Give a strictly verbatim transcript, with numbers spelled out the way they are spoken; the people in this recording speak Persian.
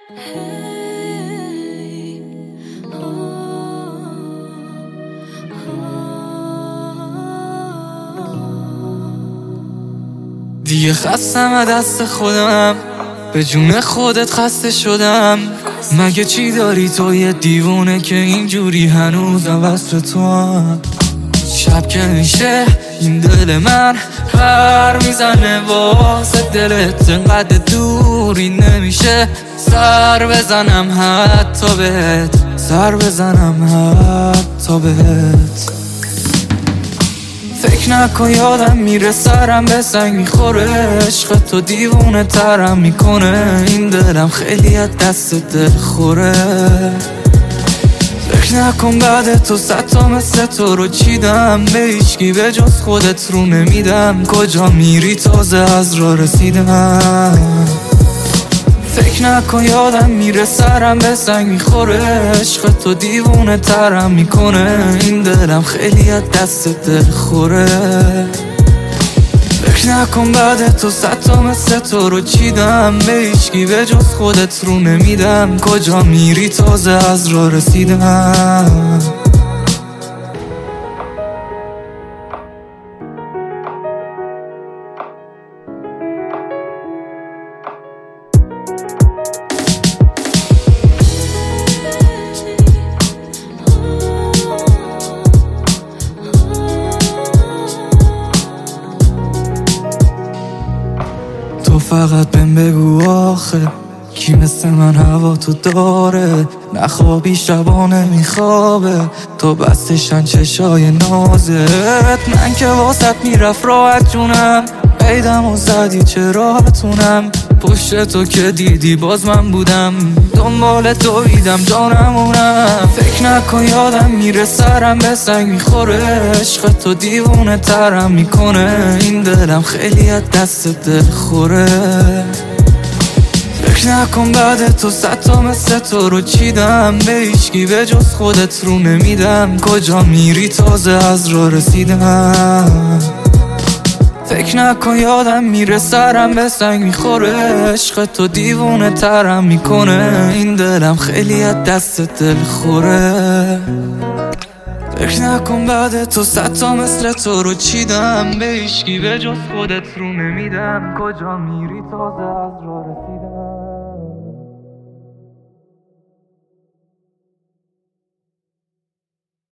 دیگه خستم از دست خودم، به جون خودت خسته شدم. مگه چی داری تو یه دیوونه که اینجوری هنوزم وصف تو هم؟ شب که میشه این دل من پر میزنه واسه دلت، انقدر دوری نمیشه سر بزنم حتی بهت، سر بزنم حتی بهت. فکر نکن یادم میره سرم به سنگ میخوره، عشق تو دیوونه ترم میکنه، این دلم خیلی از دست دل خوره. فکر نکن بعد تو صد تا مثل تو رو چیدم، به هیچکی به جز خودت رو نمیدم. کجا میری تازه از راه رسیدم. فکر نکن یادم میره سرم به سنگ میخوره، عشق تو دیوونه ترم میکنه، این دلم خیلی از دست دل خوره. فکر نکن بعد تو صد تا مثل تو رو چیدم، به هیچکی به جز خودت رو نمیدم. کجا میری تازه از راه رسیدم. تو فقط بهم بگو آخه کی مثل من هوا تو داره، نخوابی شبانه میخوابه تو بستشن چشای نازت. من که واسط میرفت راحت جونم، قیدم و زدی چه راحتونم. پشت تو که دیدی باز من بودم، دنبال دویدم جانمونم. فکر نکن یادم میره سرم به سنگ میخوره، عشق تو دیوونه ترم میکنه، این دلم خیلی از دست دل خوره. فکر نکن بعد تو صد تا مثل تو رو چیدم، به هیچکی به جز خودت رو نمیدم. کجا میری تازه از راه رسیدم. فکر نکن یادم میره سرم به سنگ میخوره، عشق تو دیوونه ترم میکنه، این دلم خیلی از دست دل خوره. فکر نکن بعد تو صد تا مثل تو رو چیدم، به هیچکی به جز خودت رو نمیدم. کجا میری تازه از راه رسیدم.